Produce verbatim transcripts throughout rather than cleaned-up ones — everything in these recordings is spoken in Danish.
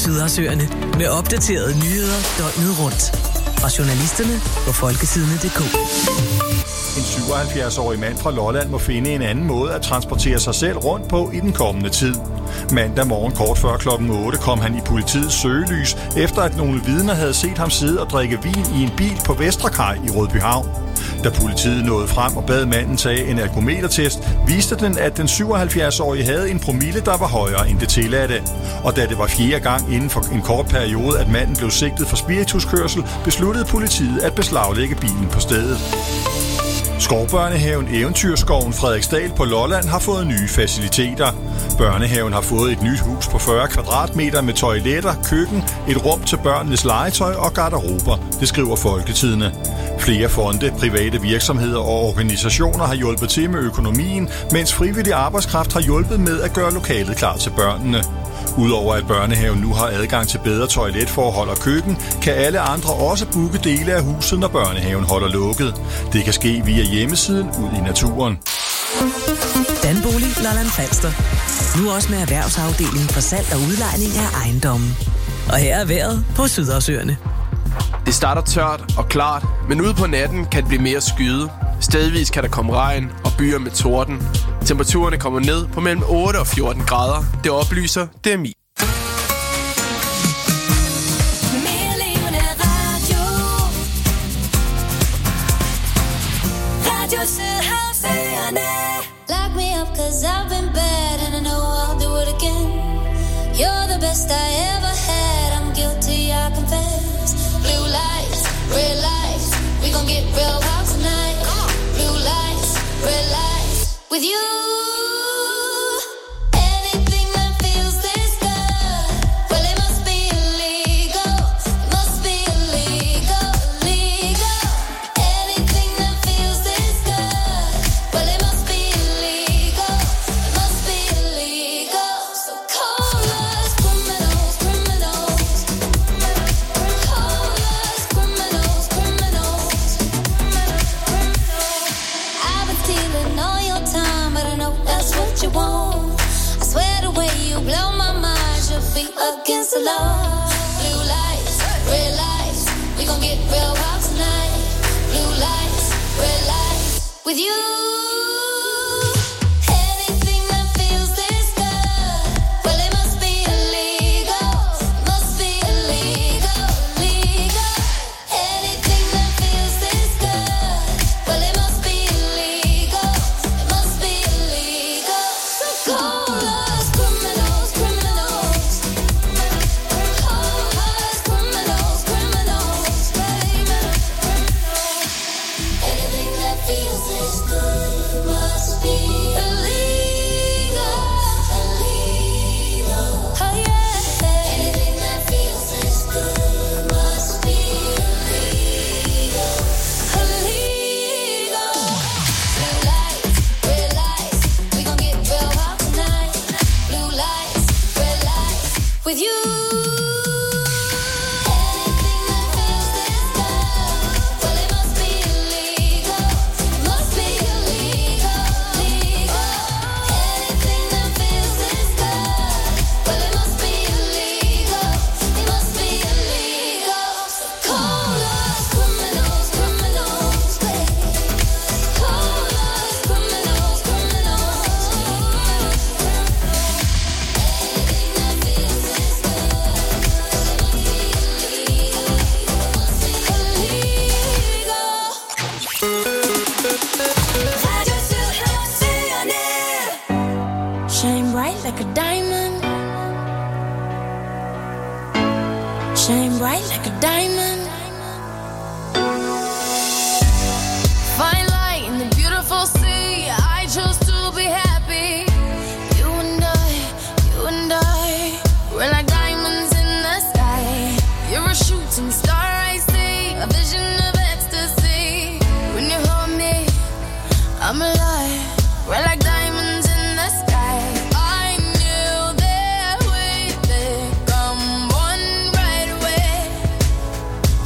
Sydhavsøerne med opdaterede nyheder døgnet rundt. Fra journalisterne på folketidene punktum d k. En syvoghalvfjerds-årig mand fra Lolland må finde en anden måde at transportere sig selv rundt på i den kommende tid. Mandag morgen kort før klokken otte kom han i politiets søgelys, efter at nogle vidner havde set ham sidde og drikke vin i en bil på Vestrekaj i Rødbyhavn. Da politiet nåede frem og bad manden tage en alkometertest, viste den, at den syvoghalvfjerds-årige havde en promille, der var højere end det tilladte. Og da det var fjerde gang inden for en kort periode, at manden blev sigtet for spirituskørsel, besluttede politiet at beslaglægge bilen på stedet. Skovbørnehaven Eventyrskoven Frederiksdal på Lolland har fået nye faciliteter. Børnehaven har fået et nyt hus på fyrre kvadratmeter med toiletter, køkken, et rum til børnenes legetøj og garderober, det skriver Folketidene. Flere fonde, private virksomheder og organisationer har hjulpet til med økonomien, mens frivillig arbejdskraft har hjulpet med at gøre lokalet klar til børnene. Udover at børnehaven nu har adgang til bedre toiletforhold og køkken, kan alle andre også booke dele af huset, når børnehaven holder lukket. Det kan ske via hjemmesiden ud i naturen. Danbolig Lolland Falster. Nu også med erhvervsafdelingen for salg og udlejning af ejendommen. Og her er vejret på Sydhavsøerne. Det starter tørt og klart, men ude på natten kan det blive mere skyet. Stedvis kan der komme regn og byer med torden. Temperaturerne kommer ned på mellem otte og fjorten grader. Det oplyser D M I. Lock me up cause I've been bad and I know I'll do it again. You're the best I ever had, I'm guilty, I confess. Blue lights, red lights, we gon' get real wild tonight. Blue lights, red lights, with you. Against the law. Blue lights, red lights, we gon' get real wild tonight. Blue lights, red lights, with you. Shine bright like a diamond. Fine light in the beautiful sea. I chose to be happy. You and I, you and I, we're like diamonds in the sky. You're a shooting star, I see, a vision of ecstasy. When you hold me, I'm alive. We're like diamonds in the sky. I knew that we would come one right away.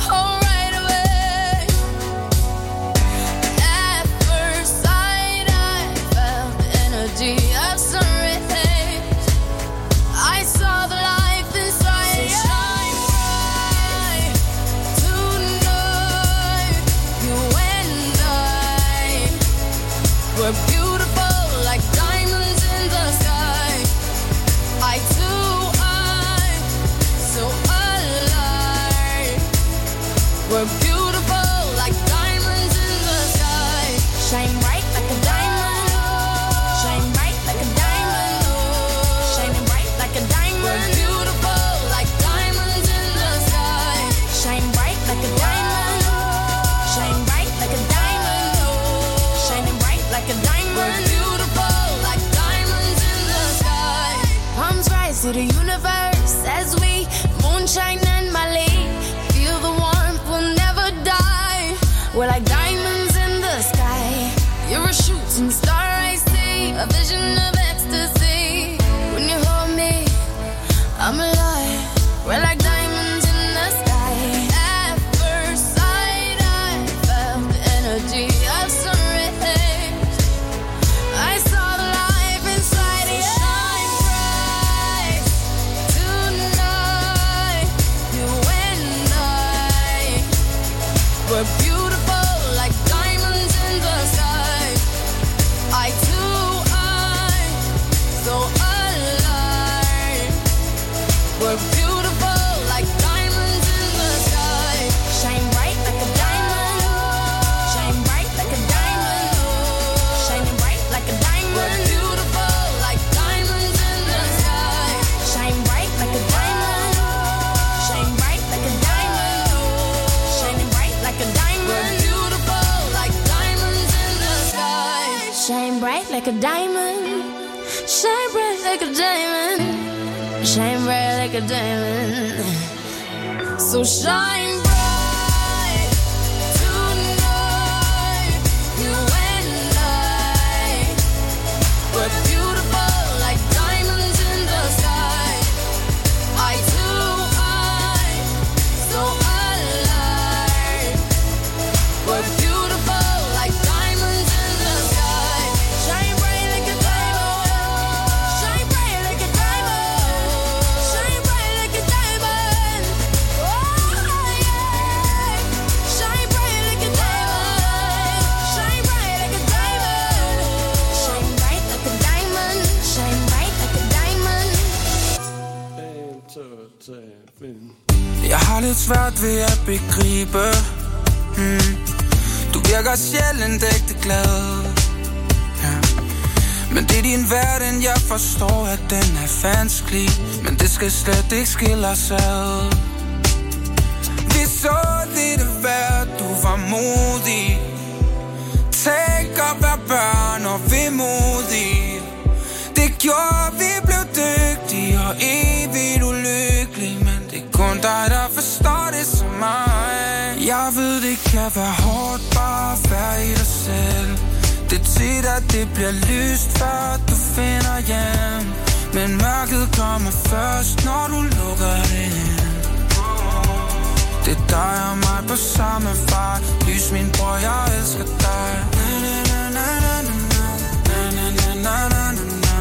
like a diamond. Shine bright like a diamond. Shine bright like a diamond. So shine bright tonight. You and I, we're beautiful like diamonds in the sky. Eye to eye, so alive. We're beautiful like diamonds in the sky. Shine bright like a diamond. Shine bright like a diamond. Shine bright like a diamond. Oh yeah. Shine bright like a diamond. Shine bright like a diamond. Shine bright like a diamond. Shine bright like a diamond. Jeg har lidt svært ved at begribe hmm. Du virker sjældent ægte glad ja. Men det er din verden, jeg forstår, at den er vanskelig. Men det skal slet ikke skille os ad. Vi så lidt af hvert, du var modig. Tænk at være børn og vemodige. Det gjorde, vi blev dygtige og evigt ulykkelige. Men det er kun dig, der forstår det som mig. Jeg ved, det kan være hårdt bare at være i dig selv. Det er tit, at det bliver lyst, før du finder hjem. Men mørket kommer først, når du lukker det ind. Det er dig og mig på samme vej. Lys min bror, jeg elsker dig. Na na na na na na na na na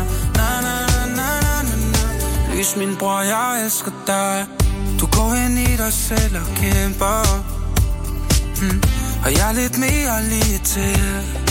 na na. Lys min bror, jeg elsker dig. Du går ind i dig selv og kæmper hmm. Og jeg er lidt mere lige til.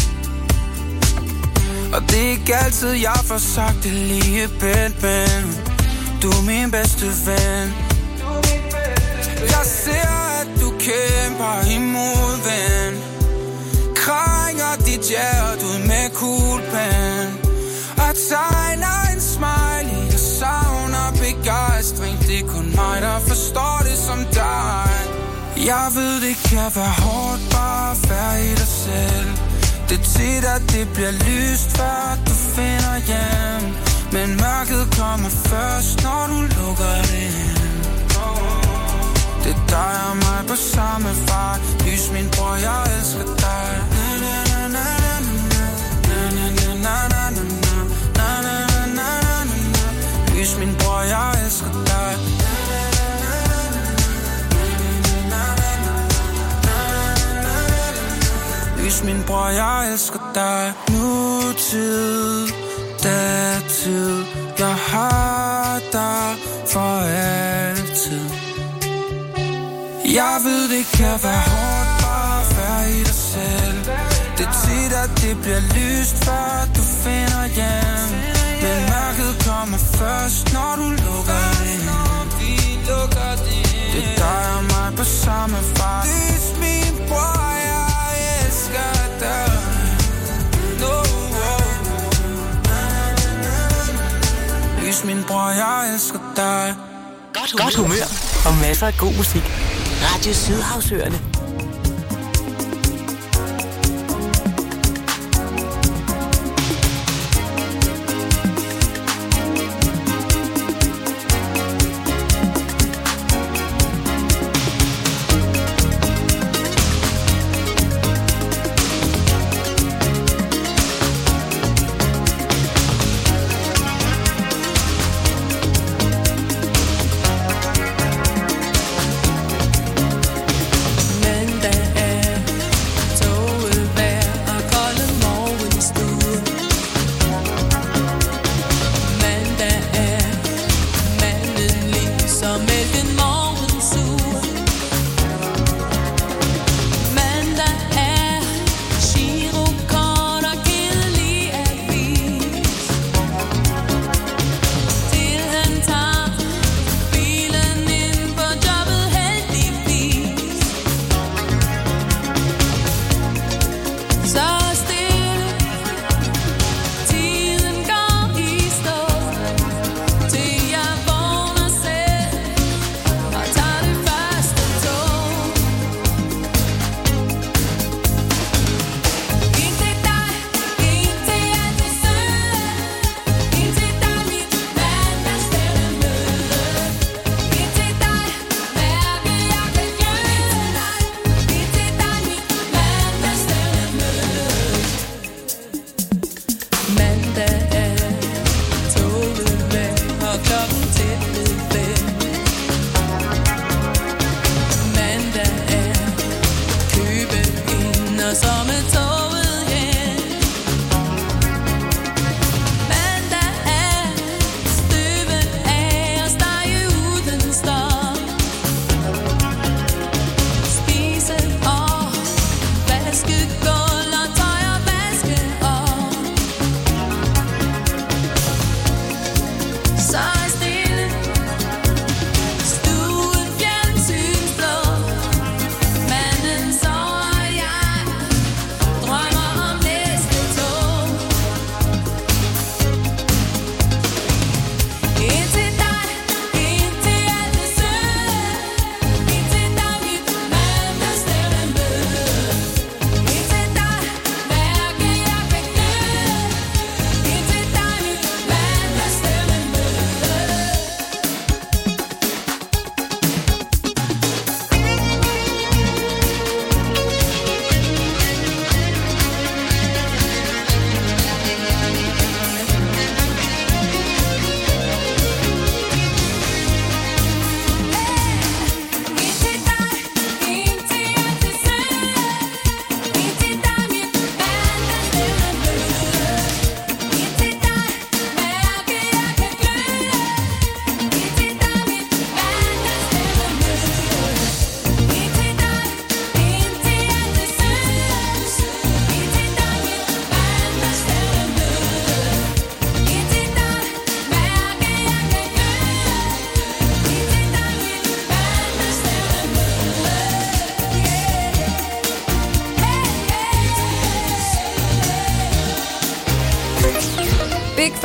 Og det er ikke altid, jeg får sagt det lige pænt, men du er min bedste ven. Jeg ser, at du kæmper imod, ven. Krænger dit hjerte ud med kuglepen og tegner en smiley. Jeg savner begejstring. Det er kun mig, der forstår det som dig. Jeg ved, det kan være hårdt bare at være i dig selv. Det er tit, at det bliver lyst, før du finder hjem. Men mørket kommer først, når du lukker det ind. Det er dig og mig på samme vej. Lys min bror, jeg elsker dig. Na na na na na na na na na na na na. Lys min bror, jeg elsker dig. Lys min bror, jeg elsker dig. Nutid, datid, jeg har dig for altid. Jeg ved, det kan være hårdt bare at være i dig selv. Det er tit, at det bliver lyst, før du finder hjem. Men mørket kommer først, når du lukker det ind. Det er dig og mig på samme vej. Lys min bror, jeg elsker dig. No, lys min bror, jeg elsker dig. Godt humør, Godt humør og masser af god musik. Radio Sydhavsøerne. Men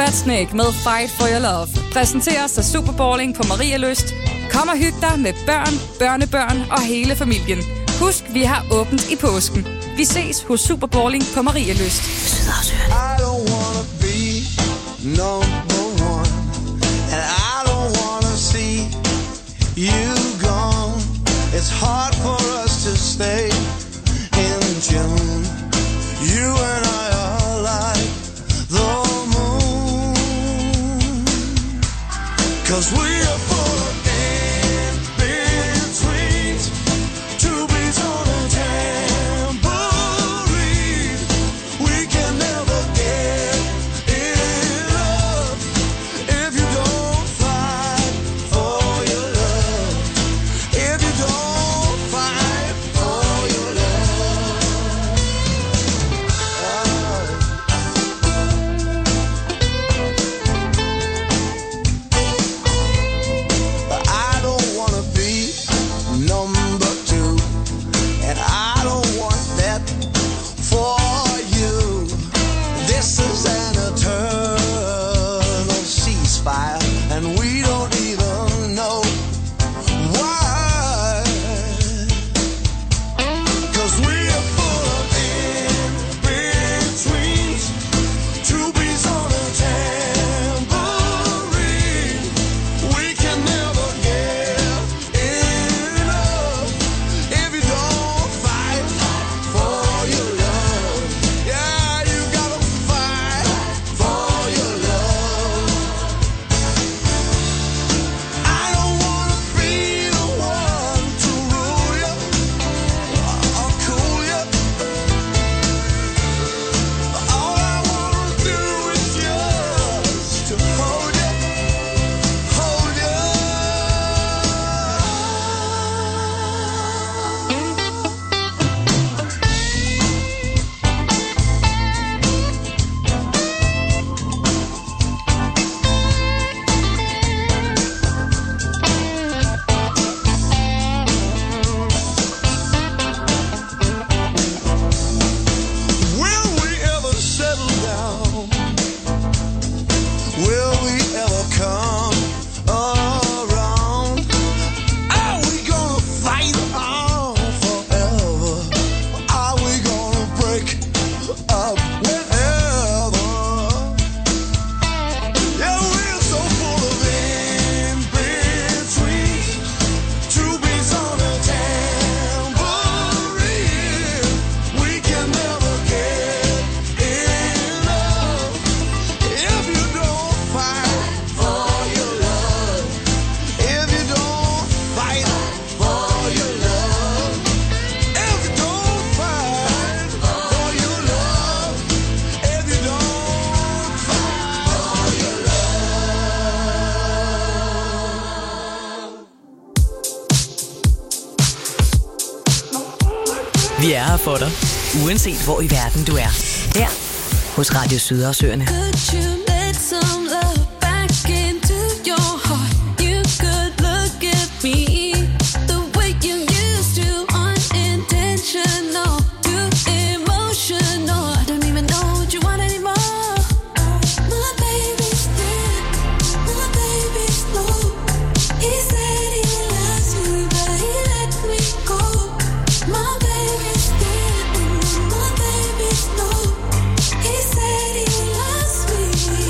Fatsnake med Fight for Your Love præsenteres af Superballing på Maria Lyst. Kom og hyg dig med børn, børnebørn og hele familien. Husk, vi har åbent i påsken. Vi ses hos Superballing på Maria Lyst. I don't wanna be number one, and I don't wanna see you gone. It's hard for us to stay in tune. You and I are like the moon, 'cause we are full of in-betweens, two beats on a tambourine. We can never get enough if you don't fight for your love. If you don't fight for your love. I don't wanna be number two, and I don't want that for you. This is an eternal ceasefire, and we don't even know why. 'Cause we are full of in-betweens, two beats on a tambourine. We can never get enough if you don't fight for your love. Yeah, you gotta fight for your love. I don't wanna be the one to rule you or cool you. All I wanna do is just to hold you, hold you. Will we ever settle down? Will we ever come around? Are we gonna fight on forever? Are we gonna break up whenever? Yeah, we're so full of in-between, two beats on a tambourine. We can never get enough if you don't fight for your love. If you don't fight for your love. If you don't fight for your love. If you don't fight for your love. Vi er her for dig, uanset hvor i verden du er. Her hos Radio Sydersøerne. Could you let some love back into your heart? You could look at me the way you used to, unintentional, too emotional. I don't even know what you want anymore. My baby's dead, my baby's low. He said he loves me, but he let me go. My baby's dead, my baby's low. He said he loves me.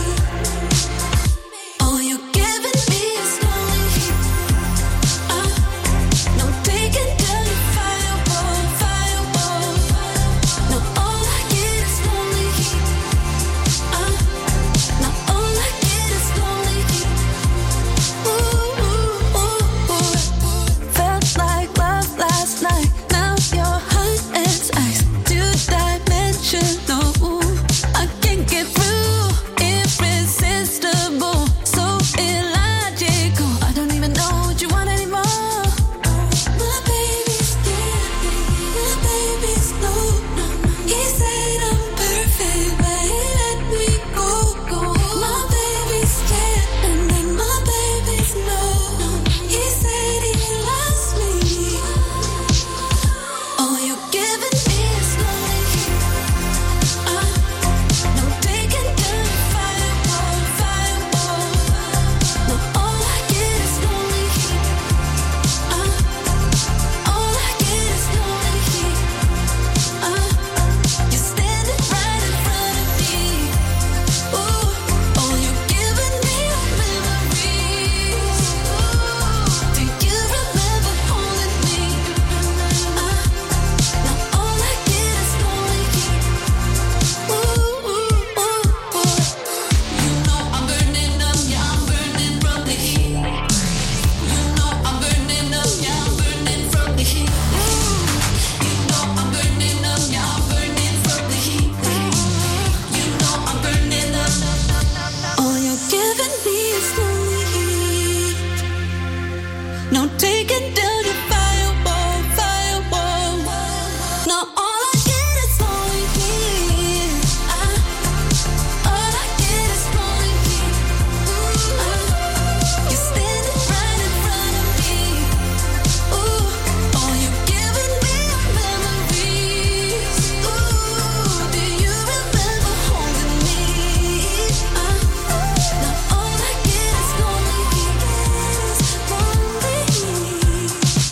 breaking down your firewall, firewall. Now all I get is lonely here. I, all I get is lonely here. Ooh, I, you're standing right in front of me. Ooh, oh, you're giving me memories. Ooh, do you remember holding me? I, now all I get is lonely here. Lonely.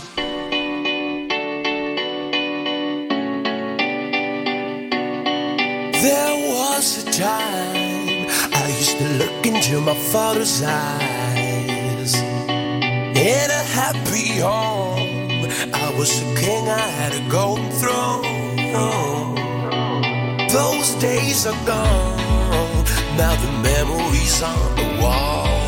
There was a time I used to look into my father's eyes. In a happy home, I was a king, I had a golden throne. Those days are gone, now the memories on the wall.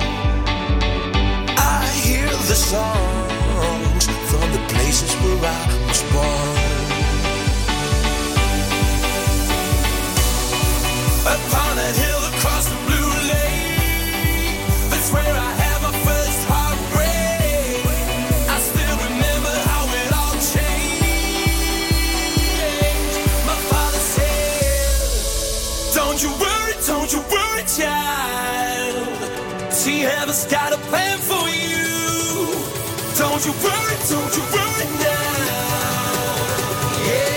I hear the songs from the places where I was born. Upon a hill across the blue lake, that's where I had my first heartbreak. I still remember how it all changed. My father said, don't you worry, don't you worry, child. See, heaven's got a plan for you. Don't you worry, don't you worry now. Yeah.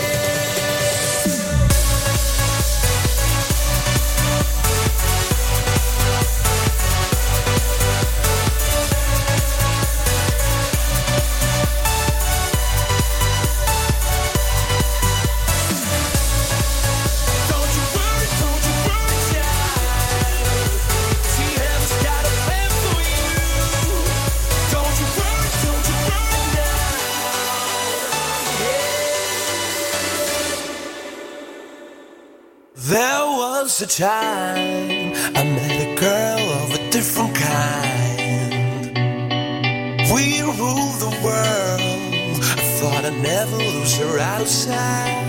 There was a time I met a girl of a different kind. We ruled the world. I thought I'd never lose her outside.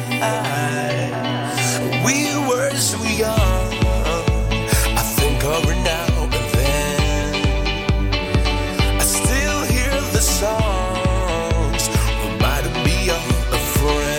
We were so young. I think of her now and then. I still hear the songs reminding me of a friend.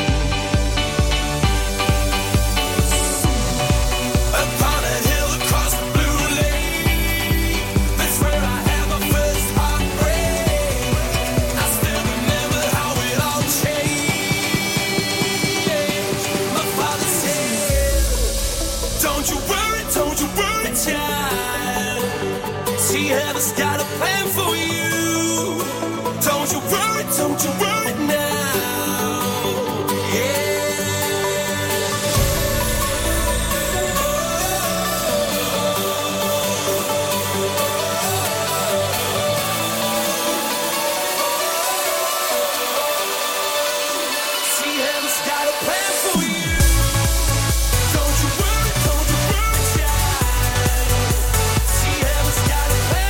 Heaven's got a plan for you. Don't you worry, don't you worry now. Yeah. See, heaven's got a plan for you. Don't you worry, don't you worry, child. See, heaven's got a plan.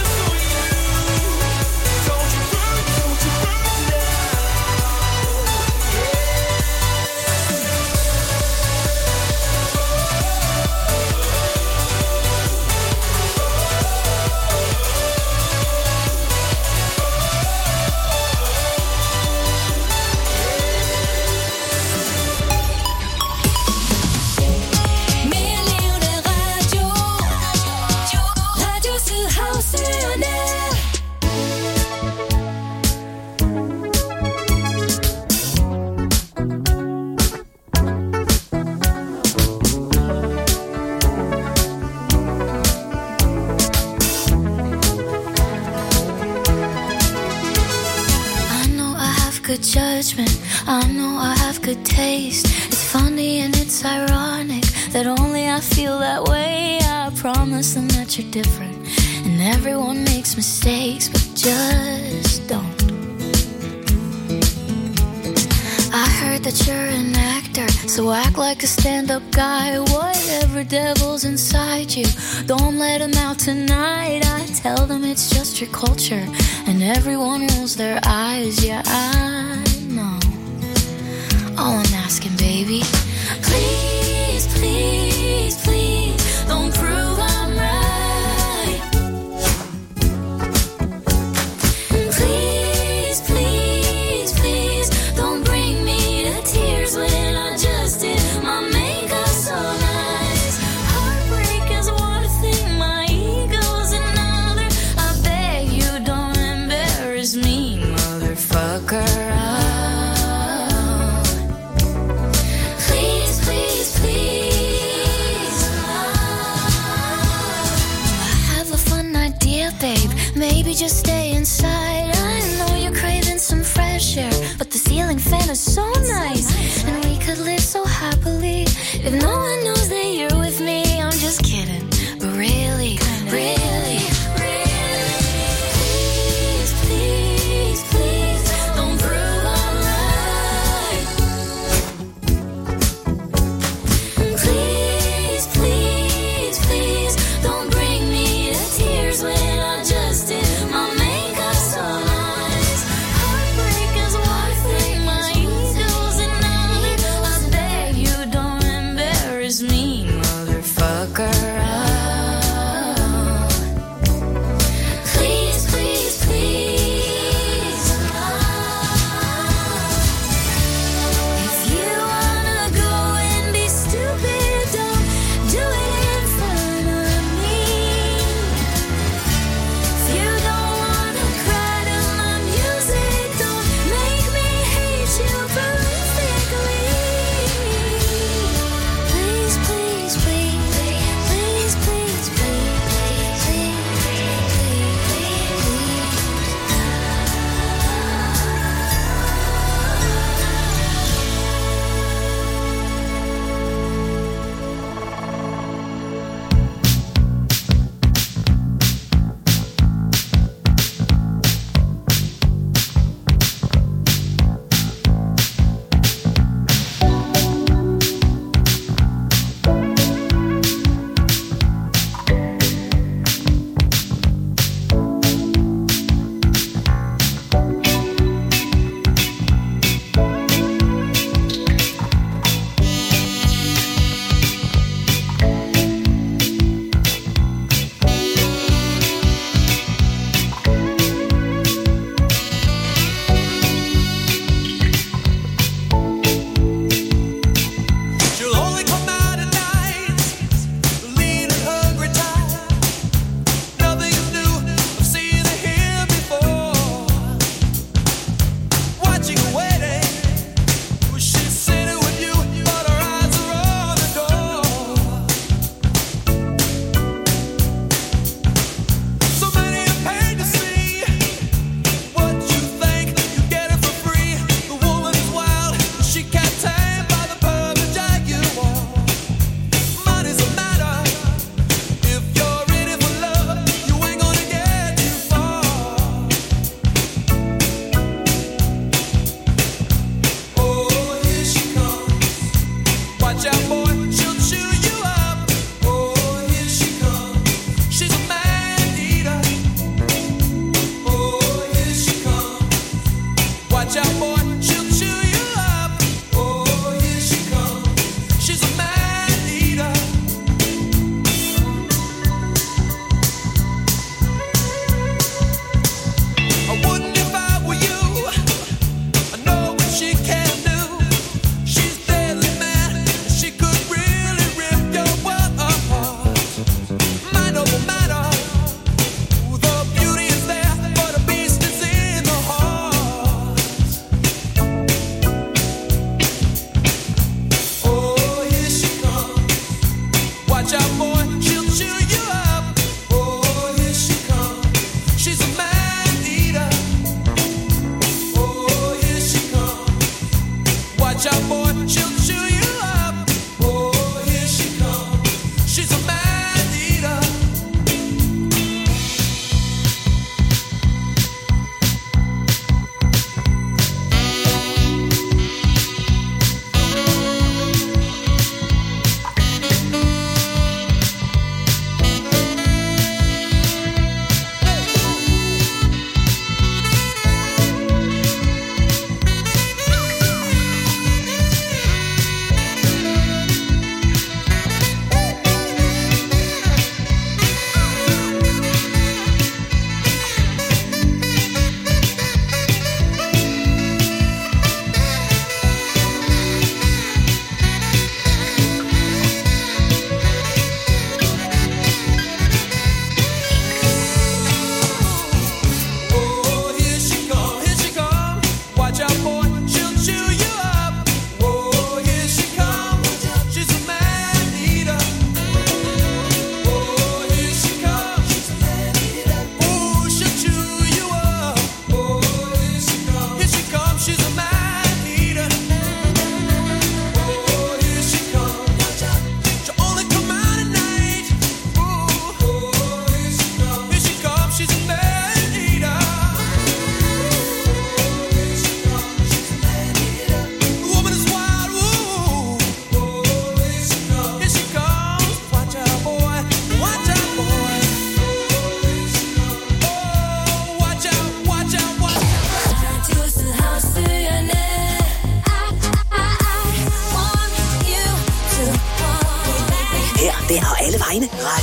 Judgment, I know I have good taste. It's funny and it's ironic that only I feel that way. I promise them that you're different, and everyone makes mistakes, but just don't. I heard that you're an actor, so act like a stand-up guy. Whatever devil's inside you, don't let him out tonight. I tell them it's just your culture, and everyone rolls their eyes. Yeah, I know. All I'm asking, baby, please, please, please, don't prove I'm right. Please. fuck around. Please, please, please. I have a fun idea, babe. Maybe just stay inside. I know you're craving some fresh air, but the ceiling fan is so nice, and we could live so happily if no one knows that you're with me. I'm just kidding, but really, really, really, please, please, please, don't prove I'm right. Please, please, please, don't bring me to tears when I just did my makeup so nice.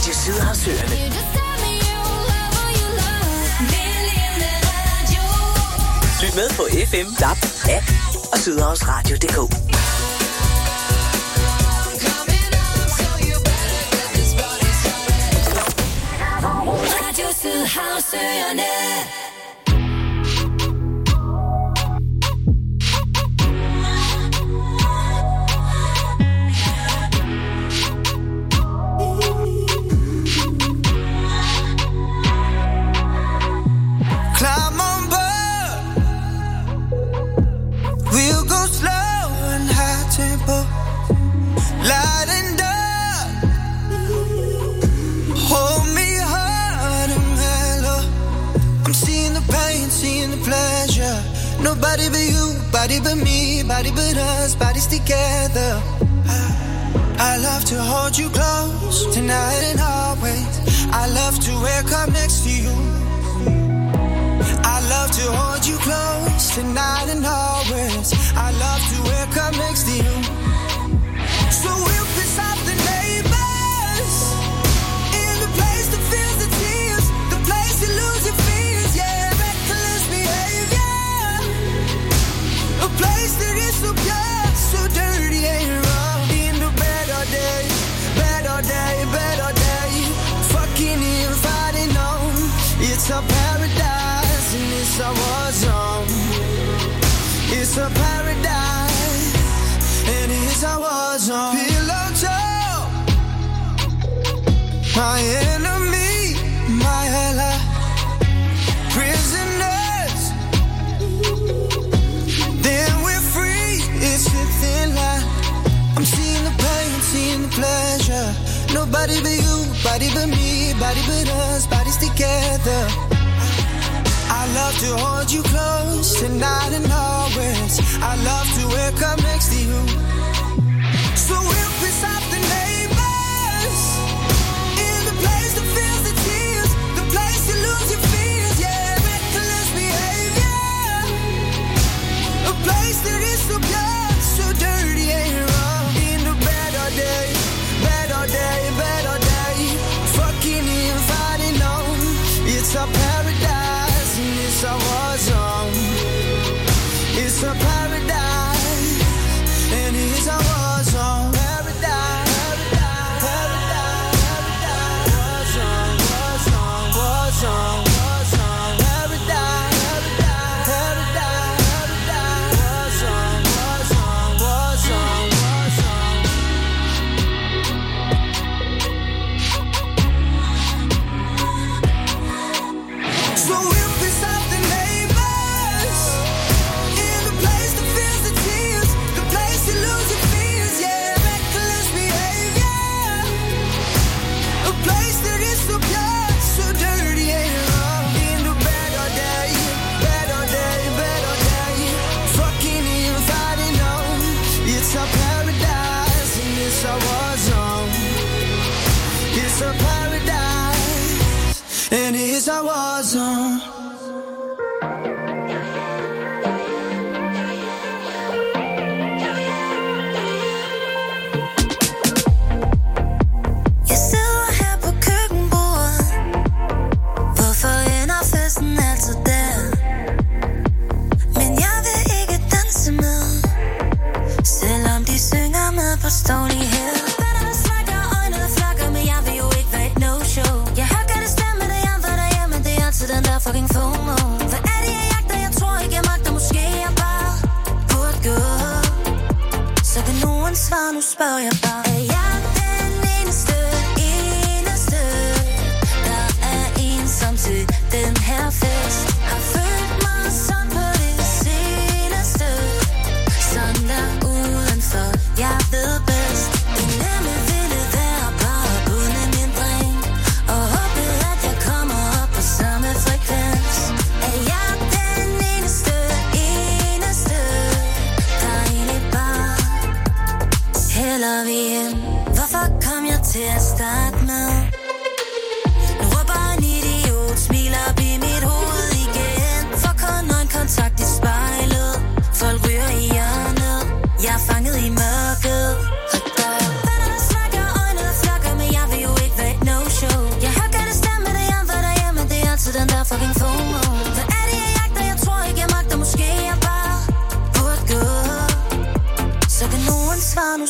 Radio Sydhavsøerne. Lyt med på F M, D A B, app og sydhavsradio punktum d k. Radio Sydhavsøerne. Climb on board. We'll go slow and high tempo. Light and dark. Hold me hard and mellow. I'm seeing the pain, seeing the pleasure. Nobody but you, body but me, body but us, bodies together. I love to hold you close tonight and always. I love to wake up next to you. I love to hold you close tonight and always. I love to wake up next to you. So we'll piss off the neighbors in the place that feels the tears, the place you lose your fears, yeah, reckless behavior. A place that is so pure, so dirty and raw. In the better day, better day, better day. Fucking in, fighting on. It's a paradise and it's a war zone. It's a paradise and it's a war zone. Pillow talk, my enemy, my ally. Prisoners, then we're free. It's a thin line. I'm seeing the pain, seeing the pleasure. Nobody but you, body but me, body but us, bodies together. I love to hold you close tonight and always. I love to wake up next to you. So we'll piss off the neighbors in the place that feels the tears, the place you lose your fears, yeah, reckless behavior. A place that is so pure, so dirty and raw. In the better day, better day, better day. Fucking in, fighting on. It's a paradise and it's a war zone. It's a paradise and it's a war zone. Paradise, paradise, paradise, war zone, war zone, war zone, war zone. Paradise, paradise, paradise, war zone, war zone, war zone, war zone. So we'll piss off the neighbors in the place that feels the tears, the place you lose your fears, yeah, reckless behavior. A place that is so pure, so dirty and raw. In the better day, better day, better day. Fucking in, fighting on. It's a paradise and it's a war zone. It's a paradise and it's a war zone. Jeg sidder her på køkkenbordet. Hvorfor ender festen altid der? Men jeg vil ikke danse med, selvom de synger med på Stony Hill. Vennerne snakker, øjnene flakker, men jeg vil jo ikke være et no-show. Jeg har godt det stemme, det jeg ved derhjemme, det er altid den der fucking FOMO. Hvad er det, jeg jagter? Jeg tror ikke, jeg magter. Måske jeg bare burde gå. Så kan nogen svare, nu spørger jeg bare. Er jeg den eneste, eneste, der er ensom til den her fest? Har følt mig sådan på det seneste. Sådan der udenfor, jeg ved bedst. Det nemme ville være bare at bunde min dreng og håbe, at jeg kommer op på samme frekvens. Er jeg den eneste, eneste, der egentlig bare hælder vi ind? Hvorfor kom jeg til at starte med? Nu råber en idiot, smiler op i mit hoved igen. For kun øjenkontakt i spejlet. Folk ryger i hjørnet. Jeg er fanget i mørket. Og der er vennerne snakker, øjnene flakker, men jeg vil jo ikke være et no-show.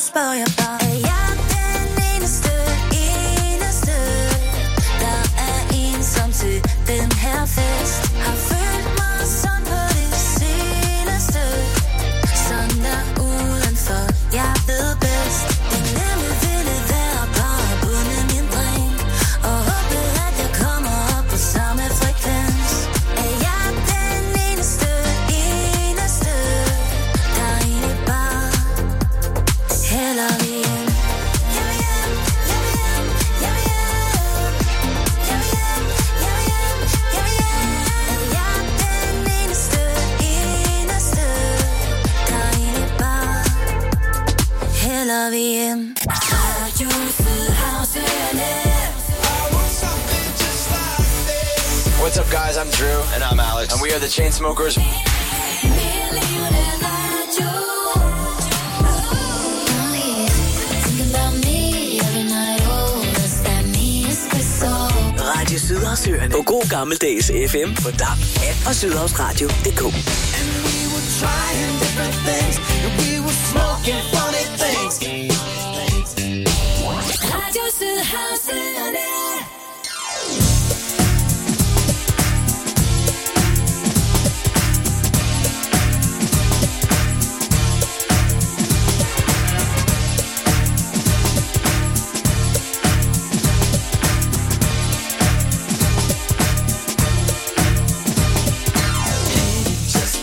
spørger jeg bare. Er jeg den eneste, eneste, der er ensom til den her fest? Har følt mig sådan på det seneste, sådan der udenfor, jeg ved bedst. Det nemme ville være bare at bunde min dreng og håbe, at jeg kommer op på samme frekvens. Er jeg den eneste, eneste, der egentlig bare hælder vi ind? Jeg vil hjem, jeg vil hjem, jeg vil hjem, jeg vil hjem, jeg vil hjem, jeg vil hjem. Er jeg den eneste, eneste, der egentlig bare hælder vi hjem? Radio Sydhavsøerne. What's up, guys? I'm Drew. And I'm Alex. And we are the Chainsmokers. Radio Sydhavsøerne på god gammeldags F M på D A B, app og sydhavsradio punktum d k. Trying different things, and we were smoking funny things. Radio Sydhavsøerne. Just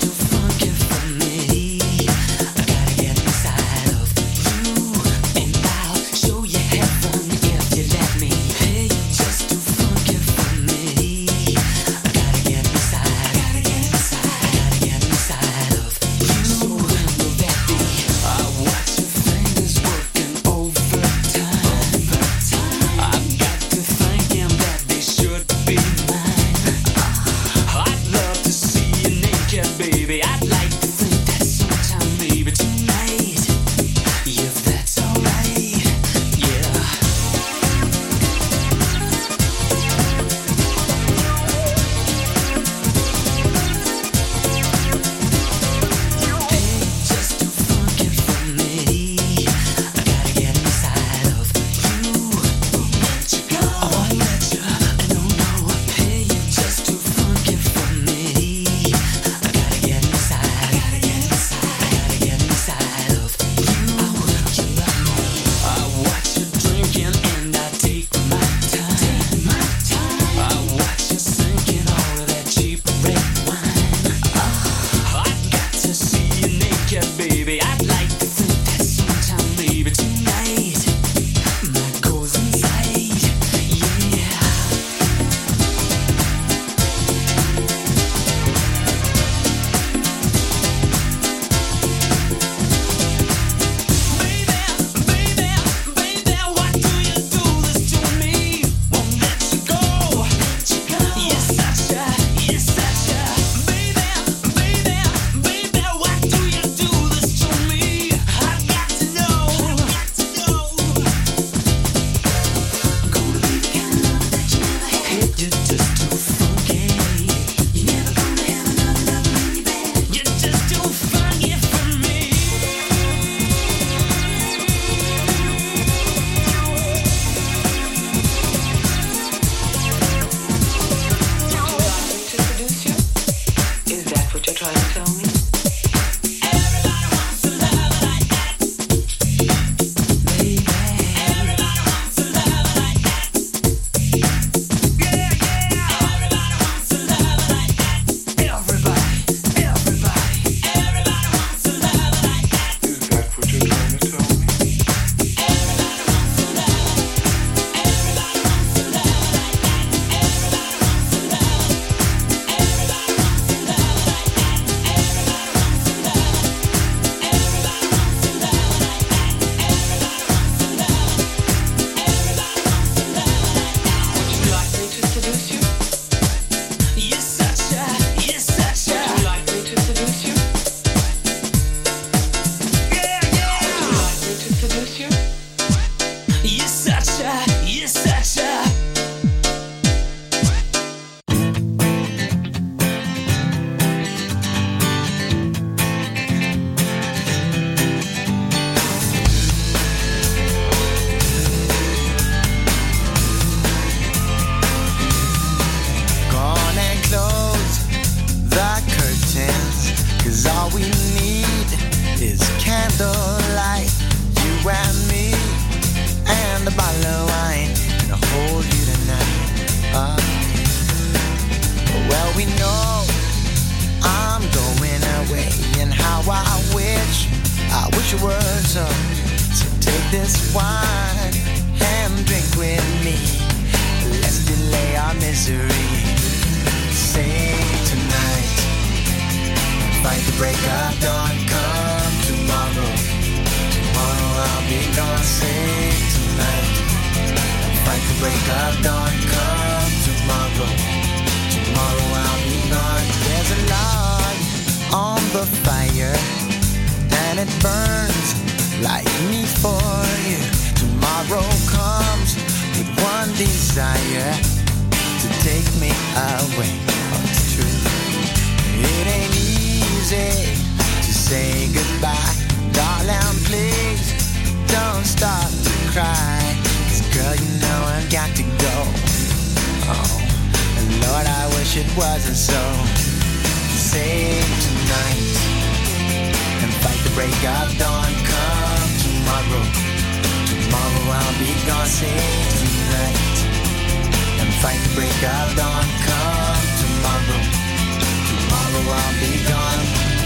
need is candlelight, you and me, and a bottle of wine, and I'll hold you tonight. Oh. Well, we know I'm going away, and how I wish, I wish it were so. So take this wine and drink with me. Let's delay our misery. Say tonight, fight the break of dawn. Come tomorrow, tomorrow I'll be gone. Say tonight, fight the break of dawn. Come tomorrow, tomorrow I'll be gone. There's a log on the fire, and it burns like me for you. Tomorrow comes with one desire, to take me away. Oh, it's true. It ain't easy to say goodbye. Darling, please don't start to cry. 'Cause girl, you know I've got to go. Oh, and Lord, I wish it wasn't so. Save tonight and fight the break of dawn. Come tomorrow, tomorrow I'll be gone. Save tonight and fight the break of dawn. Come tomorrow, tomorrow I'll be gone.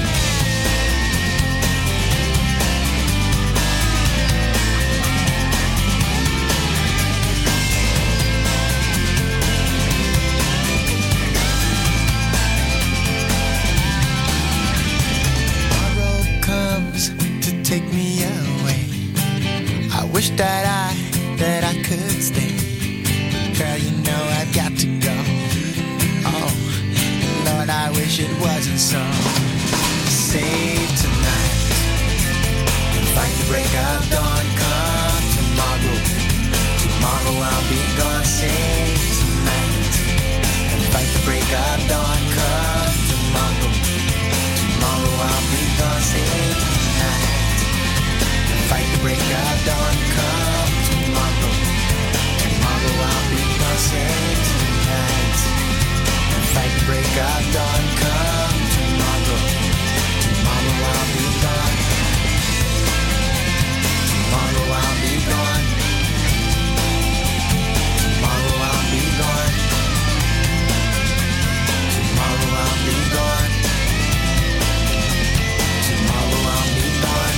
Tomorrow comes to take me away. I wish that I, that I could stay. Girl, you know I've got to go. Oh, Lord, I wish it wasn't so. Save tonight, fight the break of dawn. Come tomorrow, tomorrow I'll be gone. Save tonight, and fight the break of dawn. Come tomorrow, tomorrow I'll be gone. Save tonight, and fight the break of dawn. Come tomorrow, tomorrow I'll be gone. Save tonight, and fight the break of dawn. Come tomorrow, tomorrow I'll be gone. Tomorrow I'll be gone. Tomorrow I'll be gone. Tomorrow I'll be gone. Tomorrow I'll be gone.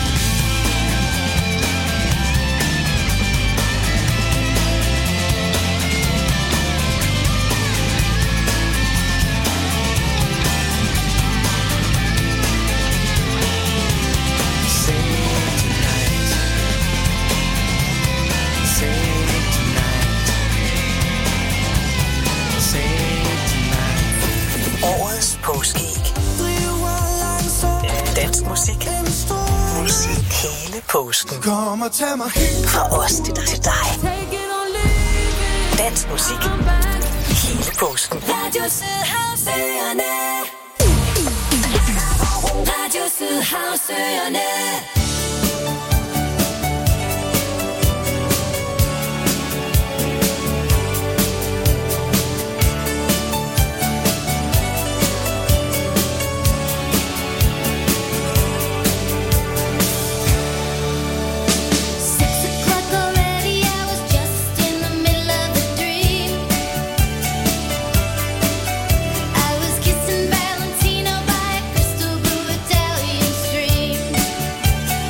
Årets påskeæg. Dansk musik. Musik hele påsken. Kom og tag mig helt. Fra os til dig. Til dig. Dansk musik hele påsken. Radio Sydhavsøerne. Radio Sydhavsøerne. Valentino by a crystal blue Italian stream.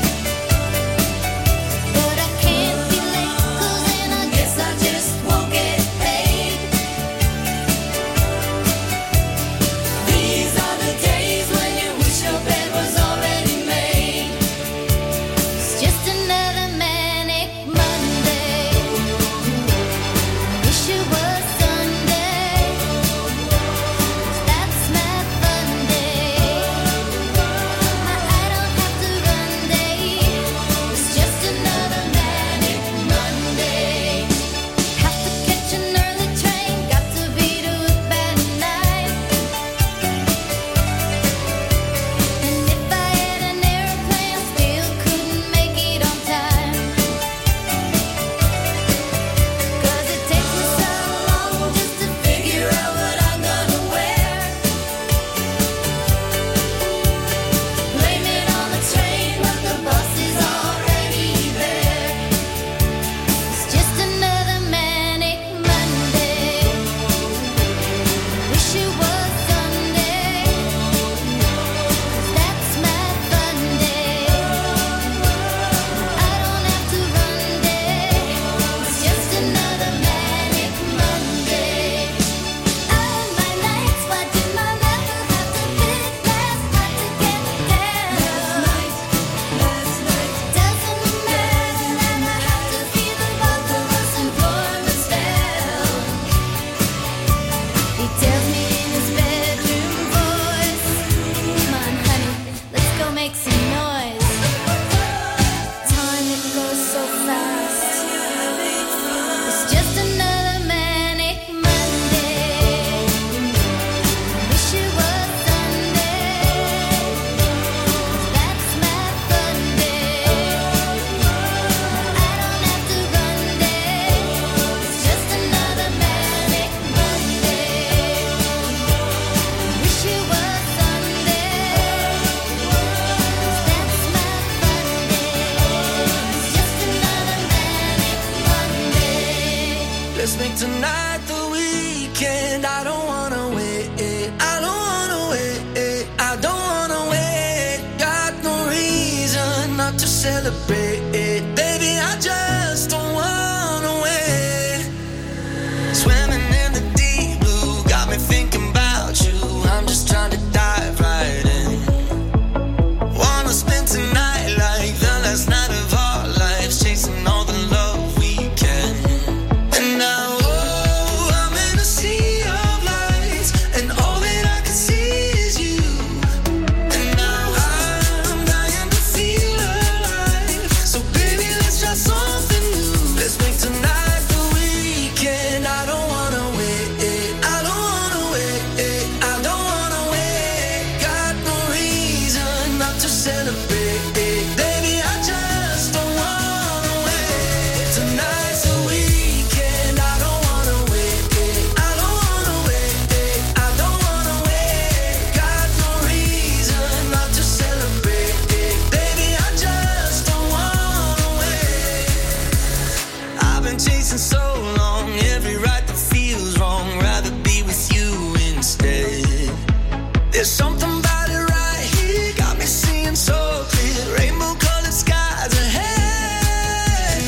celebrate. Baby, I just don't wanna wait. Swimming in the deep blue, got me thinking about you. I'm just trying to dive right in. Wanna spend tonight like the last night of our lives, chasing all the love we can. And now, oh, I'm in a sea of lights, and all that I can see is you. And now I'm dying to feel alive. So baby, let's try something new. Let's make tonight the weekend. I don't wanna wait. I don't wanna wait. I don't wanna wait. Got no reason not to celebrate. Baby, I just don't wanna wait. Tonight's the weekend. I don't wanna wait. I don't wanna wait. I don't wanna wait. Got no reason not to celebrate. Baby, I just don't wanna wait. I've been chasing so long, every right that feels wrong. Rather be with you instead. There's something about it right here, got me seeing so clear. Rainbow colored skies ahead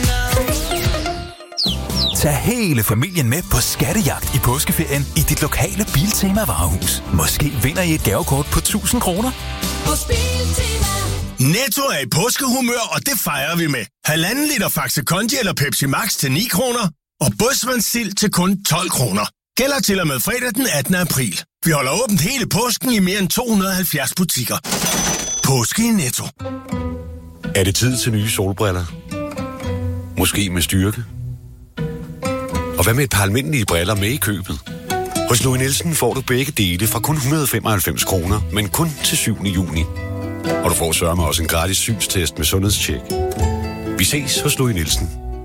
now. Tag hele familien med på skattejagt i påskeferien i dit lokale Biltema varehus. Måske vinder I et gavekort på tusind kroner. Hos Biltema. Netto er i påskehumør, og det fejrer vi med. Halvanden liter Faxe Kondi eller Pepsi Max til ni kroner, og Bosman Sild til kun tolv kroner. Gælder til og med fredag den attende april. Vi holder åbent hele påsken i mere end to hundrede og halvfjerds butikker. Påske i Netto. Er det tid til nye solbriller? Måske med styrke? Og hvad med et par almindelige briller med i købet? Hos Louis Nielsen får du begge dele fra kun et hundrede og femoghalvfems kroner, men kun til syvende juni. Og du får sørme også en gratis synstest med sundhedstjek. Vi ses hos Louis Nielsen.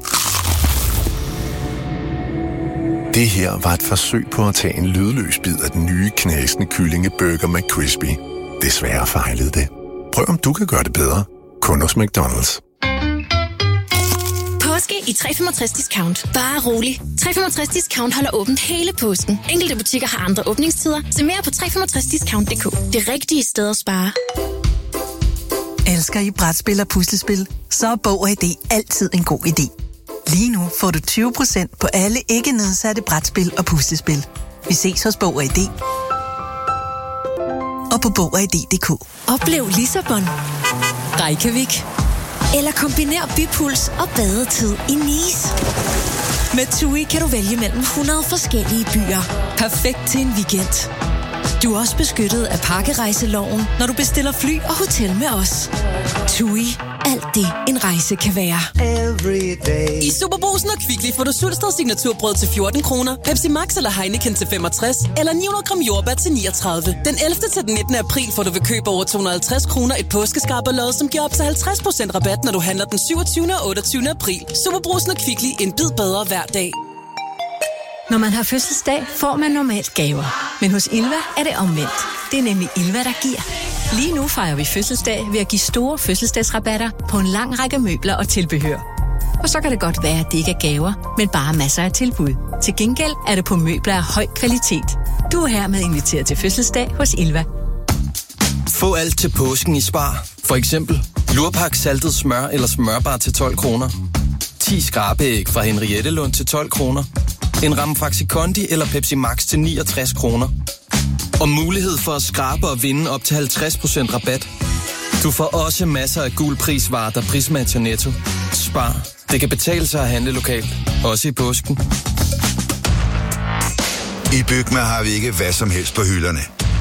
Det her var et forsøg på at tage en lydløs bid af den nye knasende kyllingeburger McCrispy. Desværre fejlede det. Prøv om du kan gøre det bedre. Kun hos McDonald's. Påske i tre femogtres discount. Bare rolig. tre femogtres discount holder åbent hele påsken. Enkelte butikker har andre åbningstider. Se mere på tre femogtres discount punktum d k. Det rigtige sted at spare. Elsker I brætspil og puslespil? Så er Bog og I D altid en god idé. Lige nu får du tyve procent på alle ikke nedsatte brætspil og puslespil. Vi ses hos Bog og I D. Og på bog og i d punktum d k. Oplev Lissabon, Reykjavik eller kombiner bypuls og badetid i Nice. Med TUI kan du vælge mellem hundrede forskellige byer. Perfekt til en weekend. Du er også beskyttet af pakkerejseloven, når du bestiller fly og hotel med os. TUI. Alt det, en rejse kan være. I Superbrugsen og Kvickly får du Sulsted signaturbrød til fjorten kroner, Pepsi Max eller Heineken til femogtres, eller ni hundrede gram jordbær til niogtredive. Den ellevte til den nittende april får du ved køb over to hundrede og halvtreds kroner et påskeskarberlod, som giver op til halvtreds procent rabat, når du handler den syvogtyvende og otteogtyvende april. Superbrugsen og Kvickly, en bid bedre hver dag. Når man har fødselsdag, får man normalt gaver. Men hos Ilva er det omvendt. Det er nemlig Ilva, der giver. Lige nu fejrer vi fødselsdag ved at give store fødselsdagsrabatter på en lang række møbler og tilbehør. Og så kan det godt være, at det ikke er gaver, men bare masser af tilbud. Til gengæld er det på møbler af høj kvalitet. Du er hermed inviteret til fødselsdag hos Ilva. Få alt til påsken i Spar. For eksempel lurpak saltet smør eller smørbar til tolv kroner. ti skrabeæg fra Henriette Lund til tolv kroner. En ramme Faxe Kondi eller Pepsi Max til niogtres kroner. Og mulighed for at skrabe og vinde op til halvtreds procent rabat. Du får også masser af gul prisvarer, der prismatcher Netto. Spar. Det kan betale sig at handle lokalt. Også i påsken. I Bygma har vi ikke hvad som helst på hylderne.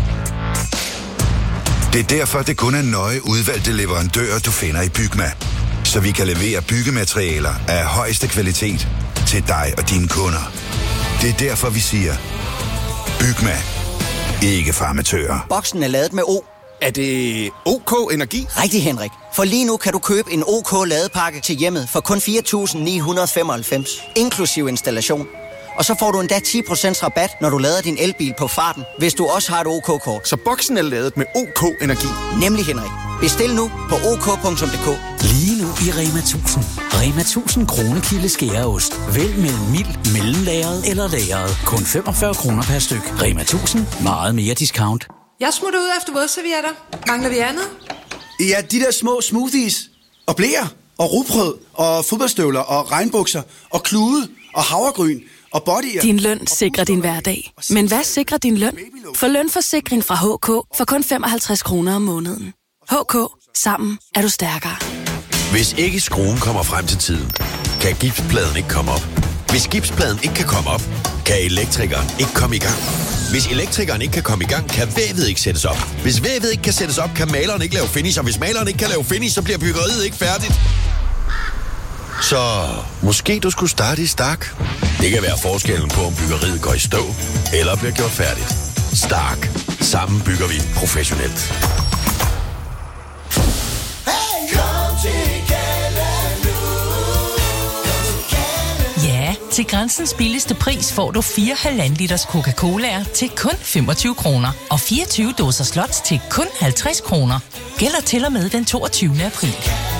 Det er derfor, det kun er nøje udvalgte leverandører, du finder i Bygma. Så vi kan levere byggematerialer af højeste kvalitet til dig og dine kunder. Det er derfor, vi siger, Bygma. Ikke farmatører. Boksen er ladet med O. Er det OK Energi? Rigtig, Henrik. For lige nu kan du købe en OK ladepakke til hjemmet for kun fire tusind ni hundrede og femoghalvfems, inklusiv installation. Og så får du endda ti procent rabat, når du lader din elbil på farten, hvis du også har et OK-kort. Så boksen er ladet med OK Energi? Nemlig, Henrik. Bestil nu på ok punktum d k. Lige nu i Rema tusind. Rema tusind kronekilde skæreost. Vælg mellem mild, mellemlagret eller lagret. Kun femogfyrre kroner per styk. Rema tusind. Meget mere discount. Jeg smutter ud efter vådservietter. Mangler vi andet? Ja, de der små smoothies. Og blæer. og rugbrød og fodboldstøvler og regnbukser og klude og havregryn og bodyer. Din løn sikrer din hverdag. Men hvad sikrer din løn? For lønforsikring fra H K for kun femoghalvtreds kroner om måneden. H K. Sammen er du stærkere. Hvis ikke skruen kommer frem til tiden, kan gipspladen ikke komme op. Hvis gipspladen ikke kan komme op, kan elektrikeren ikke komme i gang. Hvis elektrikeren ikke kan komme i gang, kan vævet ikke sættes op. Hvis vævet ikke kan sættes op, kan maleren ikke lave finish. Og hvis maleren ikke kan lave finish, så bliver byggeriet ikke færdigt. Så måske du skulle starte i Stark. Det kan være forskellen på, om byggeriet går i stå eller bliver gjort færdigt. Stark. Sammen bygger vi professionelt. Ja, til Grænsens billigste pris får du fire halvanden liters Coca-Colaer til kun femogtyve kroner. Og fireogtyve dåser Slots til kun halvtreds kroner. Gælder til og med den toogtyvende april.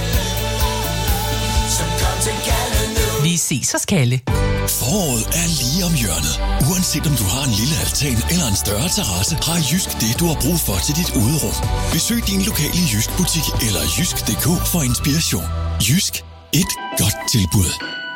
Vi ses hos Kalle. Foråret er lige om hjørnet. Uanset om du har en lille altan eller en større terrasse, har Jysk det, du har brug for til dit uderum. Besøg din lokale Jysk-butik eller jysk punktum d k for inspiration. Jysk. Et godt tilbud.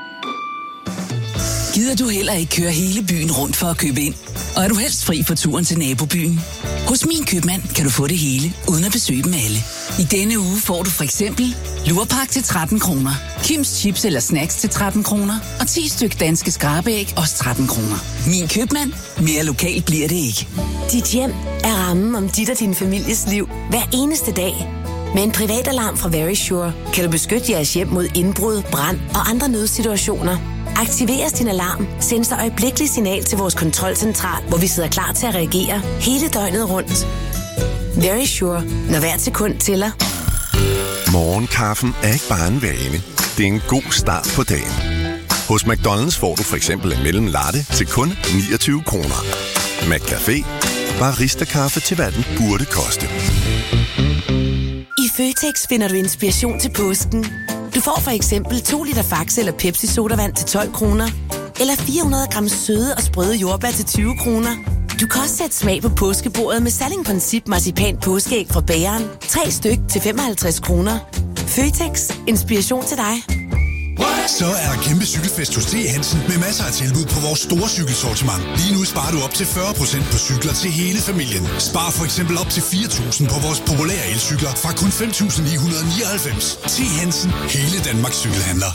Gider du heller ikke køre hele byen rundt for at købe ind? Og er du helst fri for turen til nabobyen? Hos Min Købmand kan du få det hele, uden at besøge dem alle. I denne uge får du for eksempel lurpak til tretten kroner, Kims chips eller snacks til tretten kroner, og ti styk danske skrabeæg også tretten kroner. Min Købmand. Mere lokalt bliver det ikke. Dit hjem er rammen om dit og din families liv hver eneste dag. Med en privat alarm fra Verisure kan du beskytte jeres hjem mod indbrud, brand og andre nødsituationer. Aktiveres din alarm, sendes der øjeblikkeligt signal til vores kontrolcentral, hvor vi sidder klar til at reagere hele døgnet rundt. Verisure. Når hvert sekund tæller. Morgenkaffen er ikke bare en vane. Det er en god start på dagen. Hos McDonald's får du for eksempel en mellemlatte til kun niogtyve kroner. McCafé. Barista-kaffe til hvad den burde koste. I Føtex finder du inspiration til påsken. Du får for eksempel to liter Faxe eller Pepsi sodavand til tolv kroner. Eller fire hundrede gram søde og sprøde jordbær til tyve kroner. Du kan også sætte smag på påskebordet med Salling-Princip marcipan påskeæg fra bageren. Tre styk til femoghalvtreds kroner. Føtex. Inspiration til dig. Så er der kæmpe cykelfest hos T. Hansen med masser af tilbud på vores store cykelsortiment. Lige nu sparer du op til fyrre procent på cykler til hele familien. Spar for eksempel op til fire tusind på vores populære elcykler fra kun fem tusind ni hundrede nioghalvfems. T. Hansen. Hele Danmarks cykelhandler.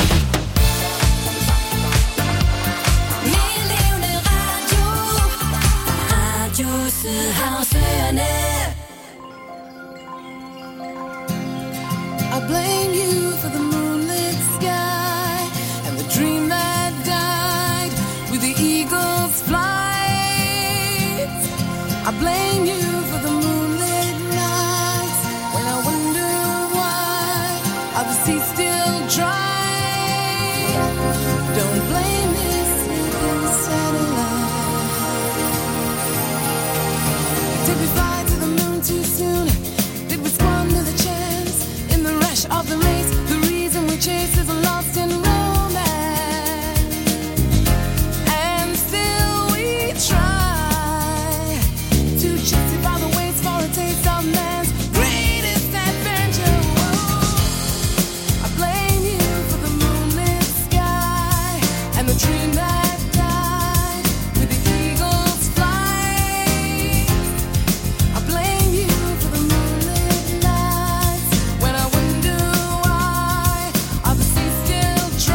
I blame you for the moonlit sky and the dream that died with the eagle's flight. I blame you for the moonlit nights when I wonder why are the seas still dry. Don't blame this satellite. Did we fly to the moon too soon? Did we squander the chance in the rush of the race? The reason we chase is lost in romance, and still we try to justify the waits for a taste of man's greatest adventure. Whoa. I blame you for the moonlit sky and the dream that died with the eagle's flight. I blame you for the moonlit nights when I wonder why are the seas still dry.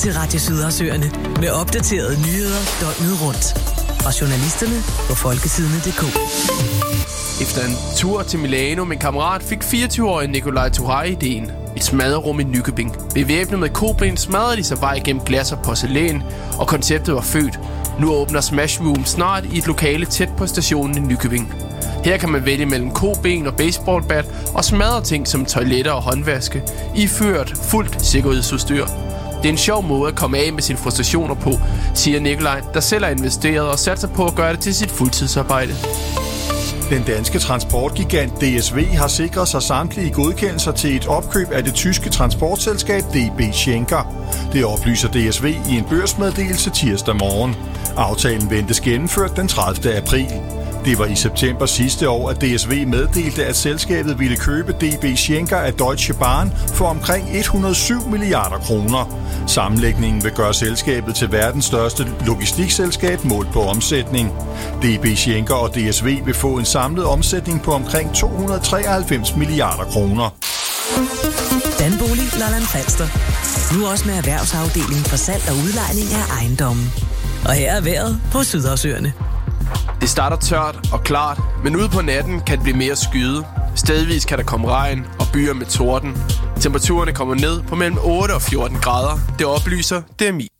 til Radio Sydhavsøerne med opdaterede nyheder døgnet rundt. Fra journalisterne på folketidene punktum d k. Efter en tur til Milano med en kammerat fik fireogtyve-årige Nikolaj Touray ideen. Et smadrerum i Nykøbing. Bevæbnet med koben smadrede de sig vej gennem glas og porcelæn, og konceptet var født. Nu åbner Smash Room snart i et lokale tæt på stationen i Nykøbing. Her kan man vælge mellem koben og baseballbat og smadre ting som toiletter og håndvaske, iført fuldt sikkerhedsudstyr. Det er en sjov måde at komme af med sine frustrationer på, siger Nikolaj, der selv har investeret og satser på at gøre det til sit fuldtidsarbejde. Den danske transportgigant D S V har sikret sig samtlige godkendelser til et opkøb af det tyske transportselskab D B Schenker. Det oplyser D S V i en børsmeddelelse tirsdag morgen. Aftalen ventes gennemført den tredivte april. Det var i september sidste år, at D S V meddelte, at selskabet ville købe D B Schenker af Deutsche Bahn for omkring et hundrede og syv milliarder kroner. Sammenlægningen vil gøre selskabet til verdens største logistikselskab målt på omsætning. D B Schenker og D S V vil få en samlet omsætning på omkring to hundrede og treoghalvfems milliarder kroner. Danbolig Lolland Falster. Nu også med erhvervsafdelingen for salg og udlejning af ejendommen. Og her er vejret på Sydhavsøerne. Det starter tørt og klart, men ude på natten kan det blive mere skyet. Stedvis kan der komme regn og byer med torden. Temperaturerne kommer ned på mellem otte og fjorten grader. Det oplyser D M I.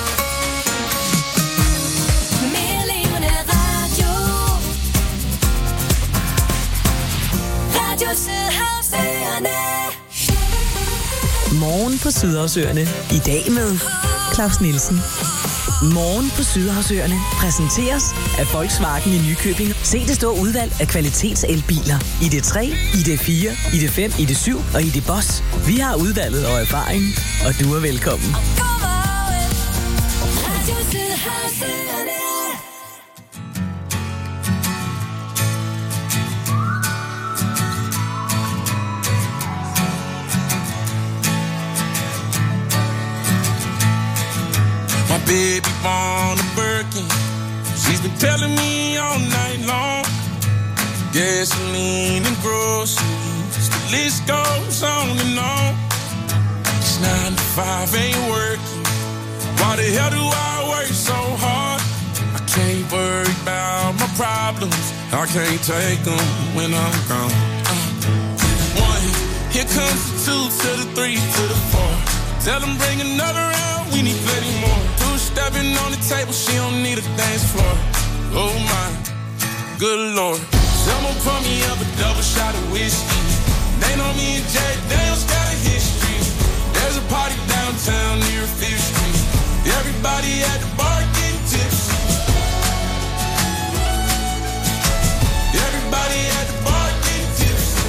Morgen på Sydhavsøerne. I dag med Claus Nielsen. Morgen på Sydhavsøerne præsenteres af Volkswagen i Nykøbing. Se det store udvalg af kvalitetselbiler. I D tre, I D fire, I D fem, I D syv og I D Boss. Vi har udvalget og erfaring, og du er velkommen. Baby born a Birkin. She's been telling me all night long. Gasoline and groceries, the list goes on and on. It's nine to five, ain't working. Why the hell do I work so hard? I can't worry about my problems. I can't take them when I'm gone. Uh, one, here comes the two to the three to the four. Tell them bring another round, we need plenty more. Stepping on the table, she don't need a dance floor. Oh my, good lord. Someone pour me up a double shot of whiskey. They know me and Jay Daniels got a history. There's a party downtown near Fifth Street. Everybody at the bar getting tipsy. Everybody at the bar getting tipsy.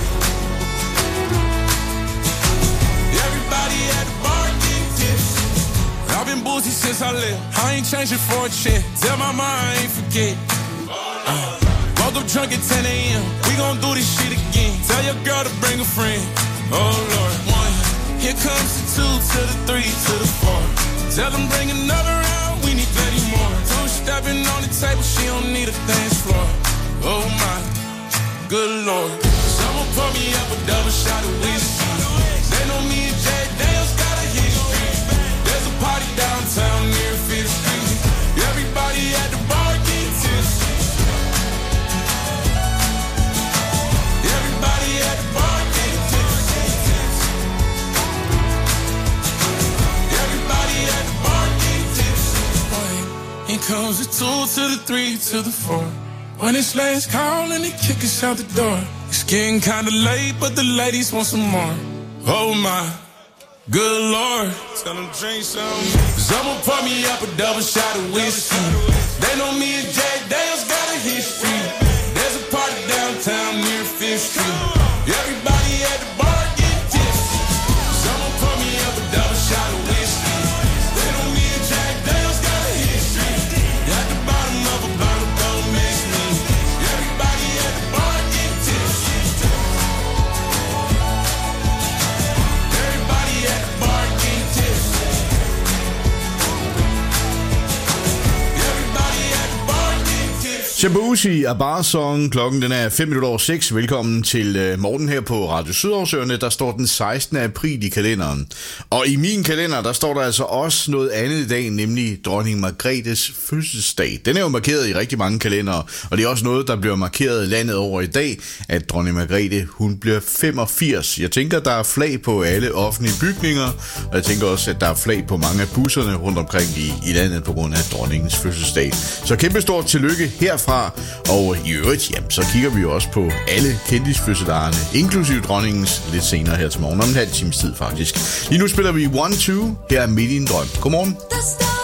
Everybody at the bar getting tipsy. I've been boozy since I left. I ain't changing for a check. Tell my mom I ain't forget. Uh, woke up drunk at ten a.m. We gon' do this shit again. Tell your girl to bring a friend. Oh Lord. One, here comes the two to the three to the four. Tell them bring another round. We need plenty more. Two stepping on the table. She don't need a dance floor. Oh my, good lord. Someone pour me up a double shot of whiskey. They know me and Jay Daniels got a history. There's a party downtown near Fifth Street. Everybody at the bar getting tipsy. Everybody at the bar getting tipsy. Everybody at the bar getting tipsy. Here comes the two to the three to the four. When it's last call and they kick us out the door. It's getting kinda late, but the ladies want some more. Oh my, good lord. Tell them drink some. Someone pour me up a double shot of whiskey. They know me and Jay Daniels got a history. There's a party downtown near Fifth Street. Everybody at the bar getting tipsy. Someone pour me up a double shot of whiskey. They know me and Jack Daniels got a history. At the bottom of a bottle, don't miss me. Everybody at the bar getting tipsy. Everybody at the bar getting tipsy. Shabuzi er bare song. Klokken den er fem minutter over seks. Velkommen til Morten her på Radio Sydarsøerne. Der står den sekstende april i kalenderen. Og i min kalender, der står der altså også noget andet i dag, nemlig dronning Margrethes fødselsdag. Den er jo markeret i rigtig mange kalendere, og det er også noget, der bliver markeret landet over i dag, at dronning Margrethe, hun bliver femogfirs. Jeg tænker, der er flag på alle offentlige bygninger, og jeg tænker også, at der er flag på mange af busserne rundt omkring i, i landet på grund af dronningens fødselsdag. Så kæmpe stort tillykke herfra, og i øvrigt, jamen, så kigger vi jo også på alle kendisfødselarerne, inklusive dronningens, lidt senere her til morgen, om en halv times tid faktisk. Lige nu spiller vi one two, her er Midt i en drøm. Godmorgen.